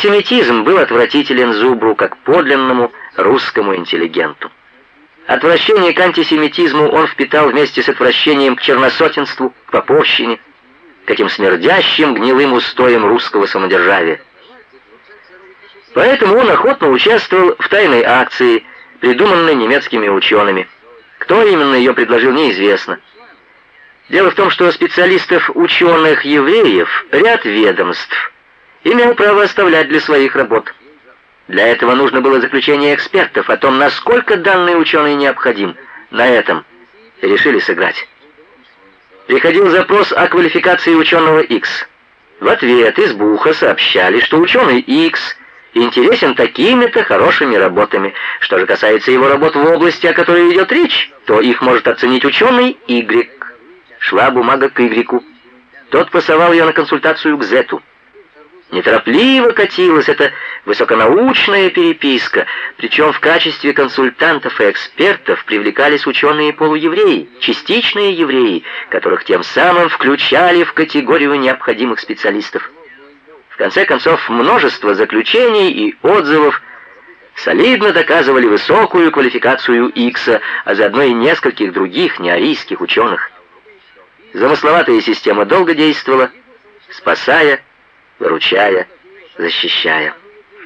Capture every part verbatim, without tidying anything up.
Антисемитизм был отвратителен Зубру как подлинному русскому интеллигенту. Отвращение к антисемитизму он впитал вместе с отвращением к черносотенству, к поповщине, к этим смердящим гнилым устоям русского самодержавия. Поэтому он охотно участвовал в тайной акции, придуманной немецкими учеными. Кто именно ее предложил, неизвестно. Дело в том, что специалистов ученых-евреев ряд ведомств имел право оставлять для своих работ. Для этого нужно было заключение экспертов о том, насколько данный ученый необходим. На этом решили сыграть. Приходил запрос о квалификации ученого X. В ответ из Буха сообщали, что ученый X интересен такими-то хорошими работами. Что же касается его работ в области, о которой идет речь, то их может оценить ученый Y. Шла бумага к Y. Тот посылал ее на консультацию к Z. Неторопливо катилась эта высоконаучная переписка, причем в качестве консультантов и экспертов привлекались ученые-полуевреи, частичные евреи, которых тем самым включали в категорию необходимых специалистов. В конце концов, множество заключений и отзывов солидно доказывали высокую квалификацию Икса, а заодно и нескольких других неарийских ученых. Замысловатая система долго действовала, спасая, выручая, защищая.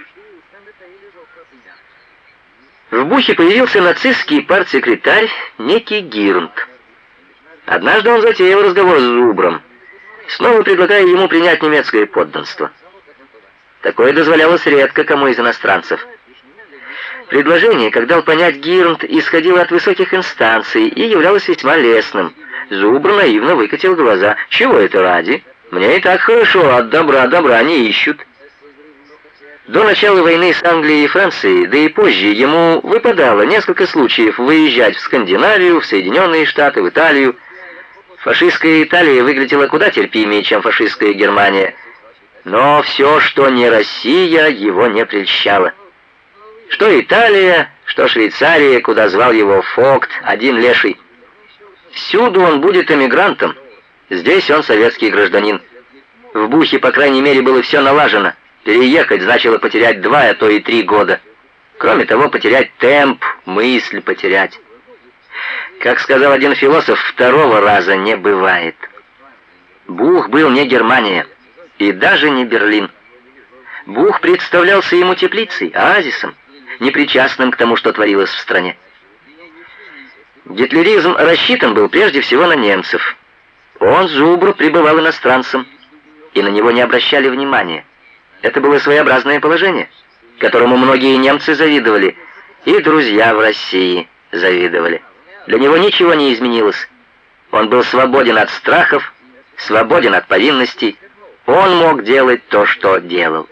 В Бухе появился нацистский партсекретарь некий Гирнт. Однажды он затеял разговор с Зубром, снова предлагая ему принять немецкое подданство. Такое дозволялось редко кому из иностранцев. Предложение, как дал понять Гирнт, исходило от высоких инстанций и являлось весьма лестным. Зубр наивно выкатил глаза. «Чего это ради? Мне и так хорошо, от добра добра не ищут». До начала войны с Англией и Францией, да и позже, ему выпадало несколько случаев выезжать в Скандинавию, в Соединенные Штаты, в Италию. Фашистская Италия выглядела куда терпимее, чем фашистская Германия. Но все, что не Россия, его не прельщало. Что Италия, что Швейцария, куда звал его Фогт, один леший. Всюду он будет эмигрантом. Здесь он советский гражданин. В Бухе, по крайней мере, было все налажено. Переехать значило потерять два, а то и три года. Кроме того, потерять темп, мысль потерять. Как сказал один философ, второго раза не бывает. Бух был не Германия, и даже не Берлин. Бух представлялся ему теплицей, оазисом, непричастным к тому, что творилось в стране. Гитлеризм рассчитан был прежде всего на немцев. Он, Зубр, пребывал иностранцем, и на него не обращали внимания. Это было своеобразное положение, которому многие немцы завидовали, и друзья в России завидовали. Для него ничего не изменилось. Он был свободен от страхов, свободен от повинностей. Он мог делать то, что делал.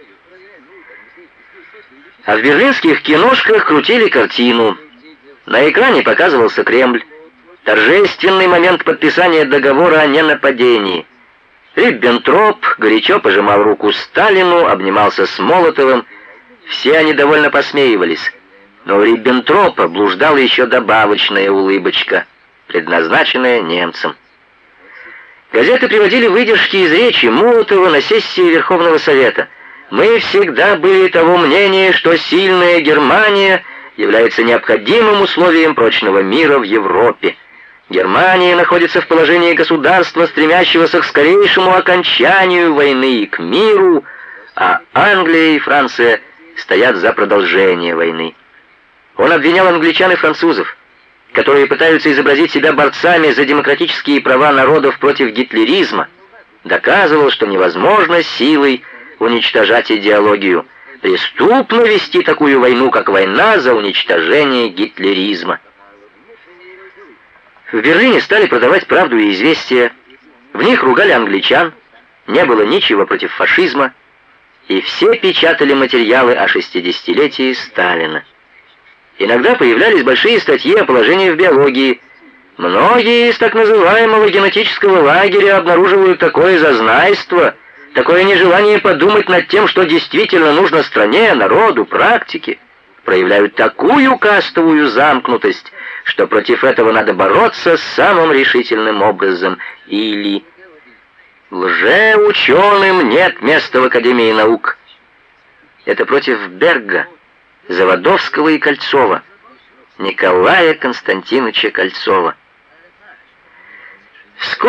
А в берлинских киношках крутили картину. На экране показывался Кремль. Торжественный момент подписания договора о ненападении. Риббентроп горячо пожимал руку Сталину, обнимался с Молотовым. Все они довольно посмеивались. Но у Риббентропа блуждала еще добавочная улыбочка, предназначенная немцам. Газеты приводили выдержки из речи Молотова на сессии Верховного Совета. «Мы всегда были того мнения, что сильная Германия является необходимым условием прочного мира в Европе. Германия находится в положении государства, стремящегося к скорейшему окончанию войны и к миру, а Англия и Франция стоят за продолжение войны». Он обвинял англичан и французов, которые пытаются изобразить себя борцами за демократические права народов против гитлеризма, доказывал, что невозможно силой уничтожать идеологию. Преступно вести такую войну, как война за уничтожение гитлеризма. В Берлине стали продавать «Правду» и «Известия». В них ругали англичан, не было ничего против фашизма, и все печатали материалы о шестидесятилетии Сталина. Иногда появлялись большие статьи о положении в биологии. Многие из так называемого генетического лагеря обнаруживают такое зазнайство, такое нежелание подумать над тем, что действительно нужно стране, народу, практике. Проявляют такую кастовую замкнутость, что против этого надо бороться самым решительным образом. Или лжеученым нет места в Академии наук. Это против Берга, Заводовского и Кольцова, Николая Константиновича Кольцова. Вскоре